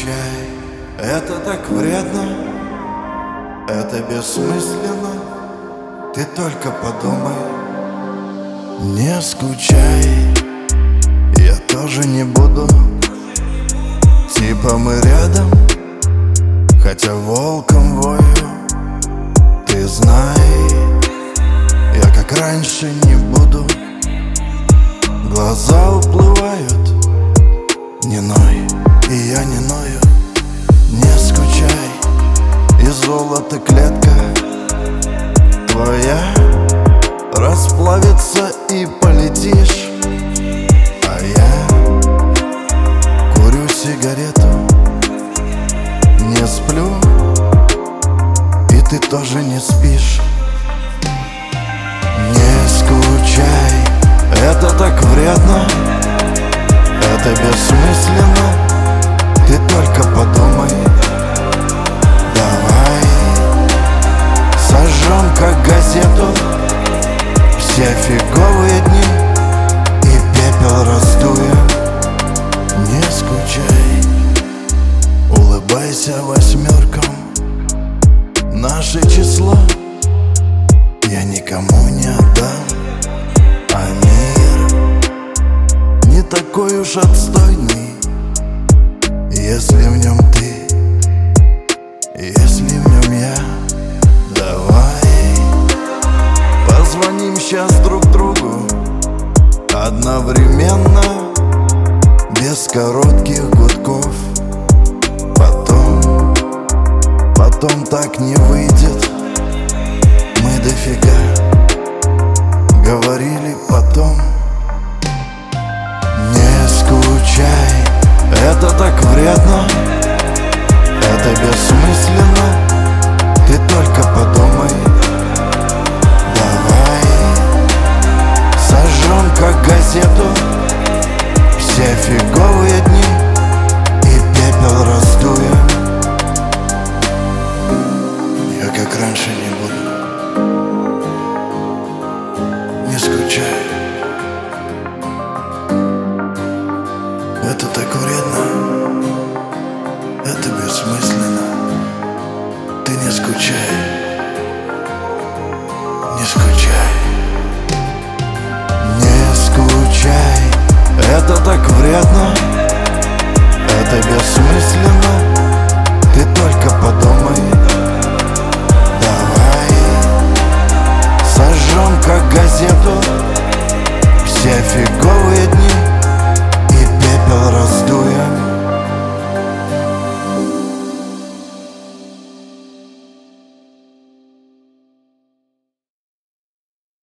скучай, это так вредно, это бессмысленно. Ты только подумай. Не скучай, я тоже не буду. Типа мы рядом, хотя волком вою. Ты знай, я как раньше не буду. Глаза уплывают, не ной, и я не ною. Не скучай, и золото клетка твоя расплавится и полетишь. А я курю сигарету, не сплю, и ты тоже не спишь. Не скучай, это так вредно, это бессмысленно. Ты только подумай. Давай сожжем как газету все фиговые дни и пепел раздуем. Не скучай, улыбайся восьмеркам. Наше число я никому не отдам. А мир не такой уж отстойный, если в нем ты, если в нем я. Давай позвоним сейчас друг другу одновременно, без коротких гудков. Потом так не выйдет. Мы дофига говорили потом. Не скучай, это так вредно, это бессмысленно. Ты только подумай. Давай сожжем как газету все фиговые